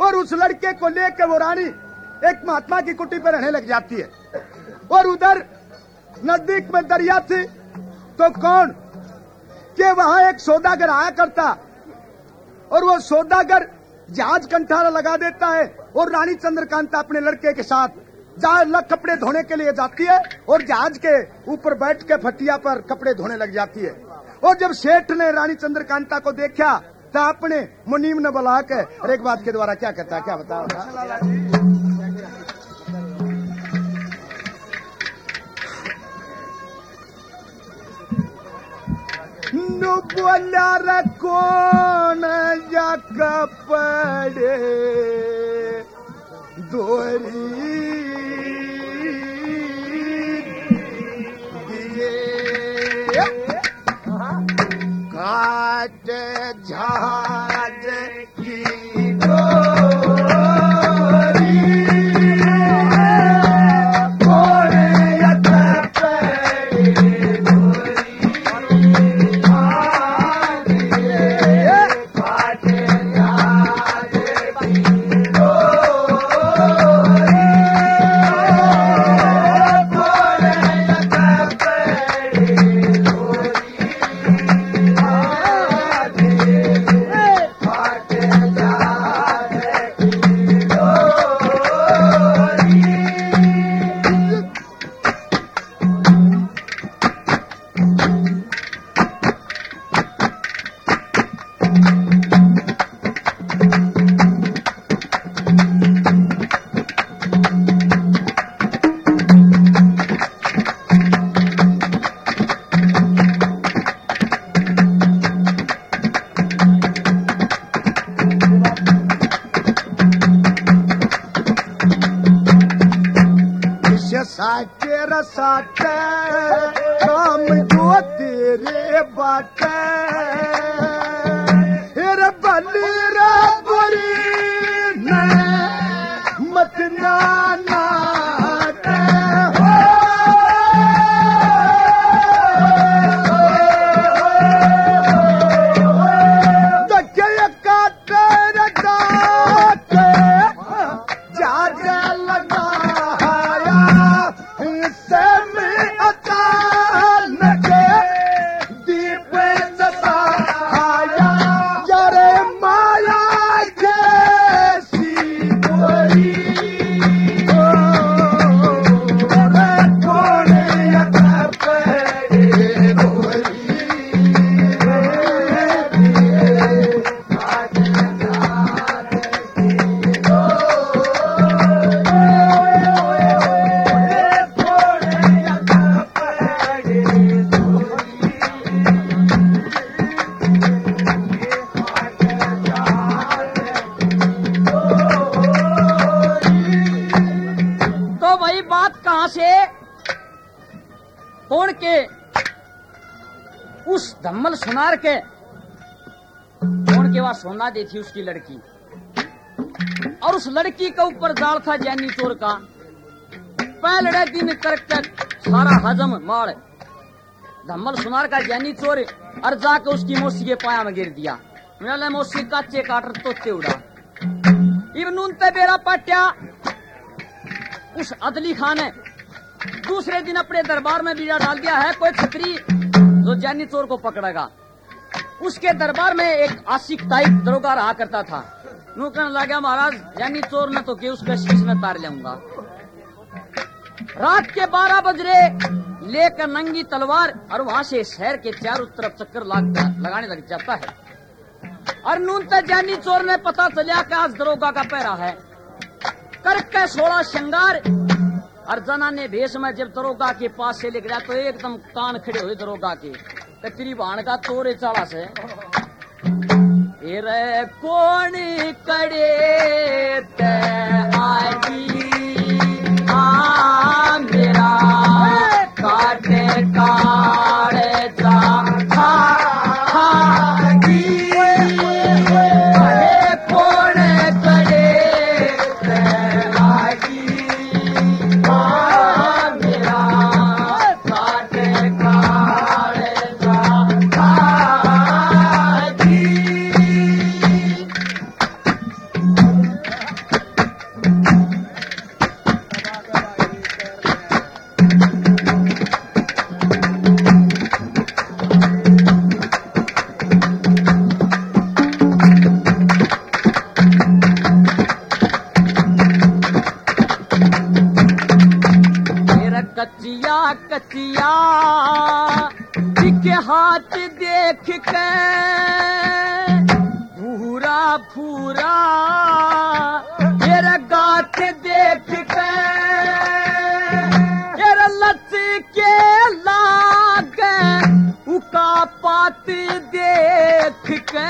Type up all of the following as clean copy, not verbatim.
और उस लड़के को लेकर वो रानी एक महात्मा की कुटी पर रहने लग जाती है। और उधर नजदीक में दरिया थी तो कौन कि वहां एक सौदागर आया करता और वो सौदागर जहाज कंठारा लगा देता है और रानी चंद्रकांता अपने लड़के के साथ जहाज कपड़े धोने के लिए जाती है और जहाज के ऊपर बैठ के फटिया पर कपड़े धोने लग जाती है। और जब सेठ ने रानी चंद्रकांता को देखा तो अपने मुनीम ने बुला के और एक बात के द्वारा क्या कहता है, क्या बताओ? नु बोला रे कौन या कपड़े दोरी दिए काट जहाज की डोरी कौन या कपड़े साटे रसाटे काम जो तेरे बाटे हेर बली रे बुरी ने मत नाना के उस धम्मल सुनार के कौन के वहां सोना दी थी उसकी लड़की, और उस लड़की के ऊपर जाल था जैनी चोर का। पहले दिन करके सारा हजम मार धम्मल सुनार का जैनी चोर और जाके उसकी मौसी के पाया में गिर दिया। मेरा मौसी काचे काटर तोते उड़ा इब नून ते बेरा पट्या। उस अदली खान ने दूसरे दिन अपने दरबार में बीड़ा डाल दिया है कोई छतरी जो जैनी चोर को पकड़ेगा। उसके दरबार में एक आशिक टाइप दरोगा रहा करता था। नू कहने लगा महाराज जैनी चोर ने तो के उसके शीश में तार लेऊंगा। रात के 12 बजे लेकर नंगी तलवार और वहां से शहर के चारों तरफ चक्कर लगाने लग जाता है। और नून तक जैनी चोर ने पता चलिया कि आज दरोगा का पहरा है। करके 16 श्रृंगार और जना ने भेष में जब दरोगा के पास से लेकर गया तो एकदम कान खड़े हुए दरोगा के। तेरी भाण का तोरे चाला से रे कौन करे ते आजी आ मेरा काटे काड़े जा गया के हाथ देख के पूरा पूरा मेरा गात देख के मेरा लच के लागे उका पात देख के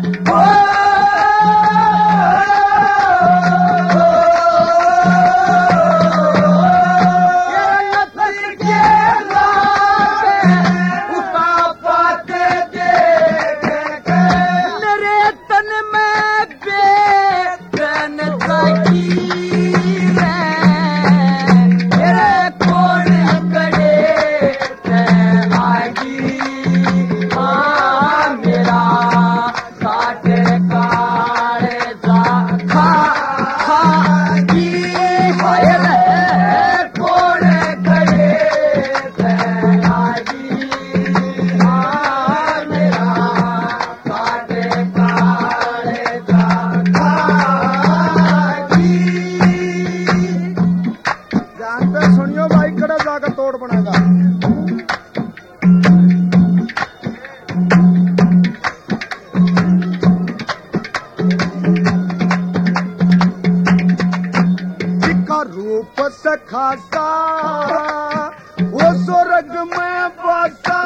खासा वो स्वर्ग में बसा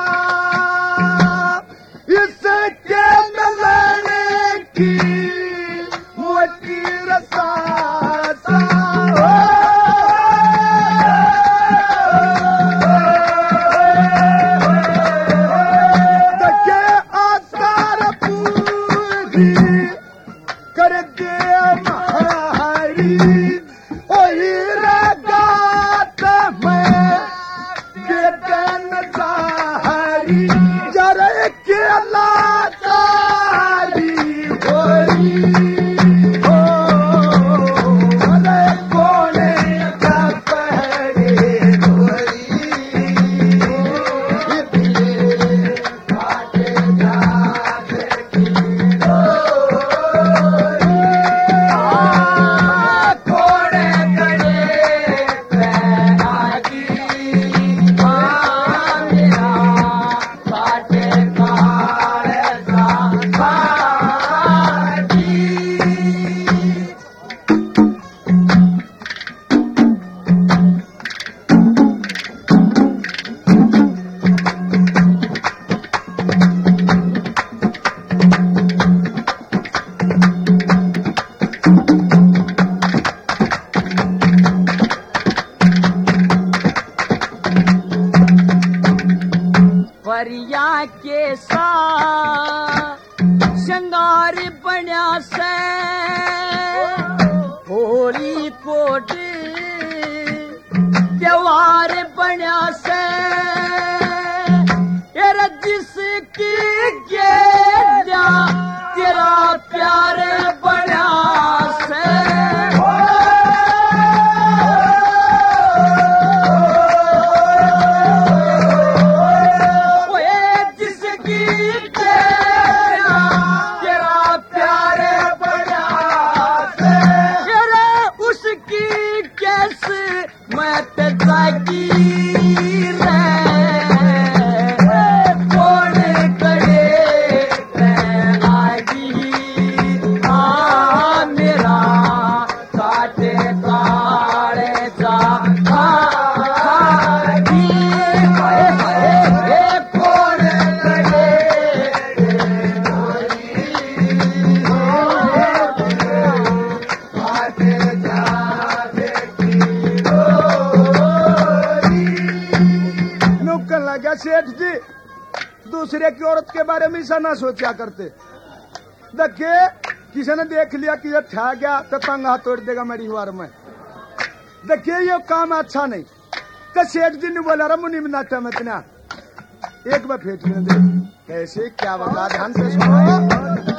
इसके मिलने की मोटी रसासा के आसार पूरी कर दे महारी परिया के साथ श्रृंगार बन्या से होली कोट त्योहार बन्या से तेरा जिसकी गेजा तेरा प्यार बन्या से सेठ जी दूसरे की औरत के बारे में ऐसा ना सोचा करते। देखिए किसी ने देख लिया कि ये ठा गया तो तंग हाथ तोड़ देगा मेरी वार में। देखिए ये काम अच्छा नहीं। तो सेठ जी ने बोला मुनि में नाटा मत ना एक बार फेंक दे कैसे क्या बता ध्यान से सुनो।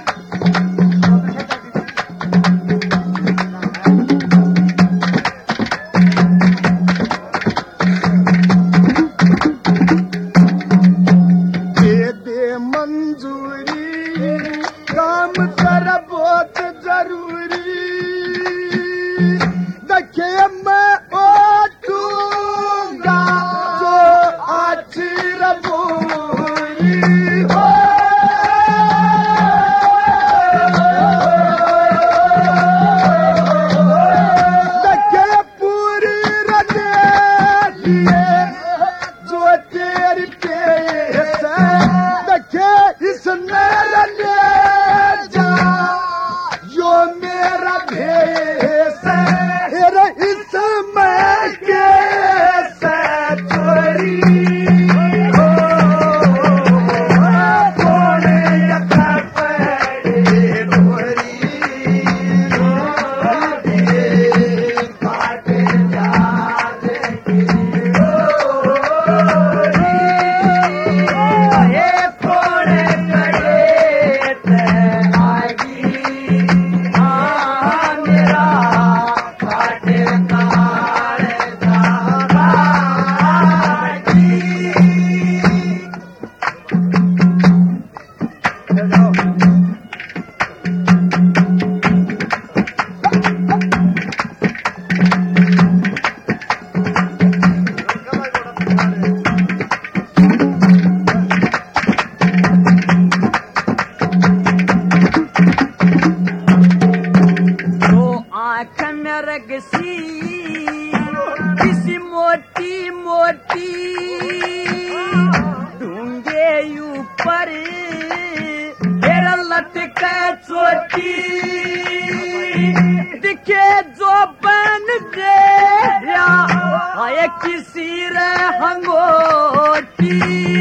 काम कर बहुत जरूरी देखिए मैं उठूंगा जो भेस रे इसमें कैसे चोरी किसी मोटी मोटी ढूंढे ऊपर मेरा लटका चोटी दिखे जो बन गया आए किसी रे हंगोटी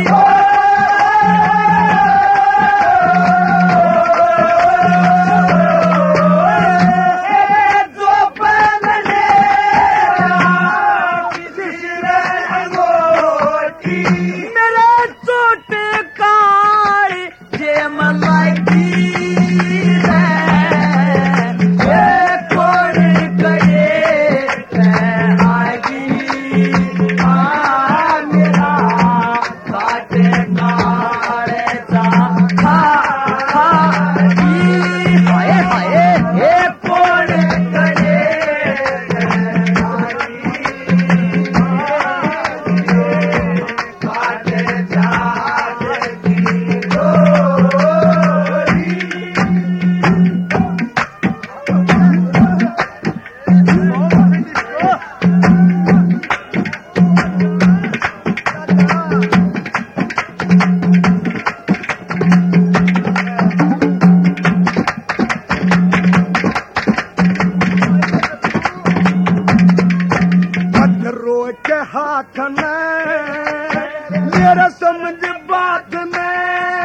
हाथ में मेरा समझ बात में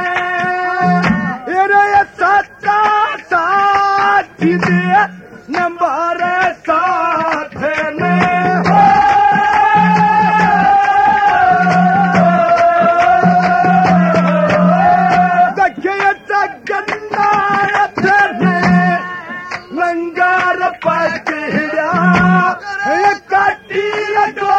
ये सच्चा साथी दे नंबर साथ में देखिए गन्ना लंगर पकड़ा काटी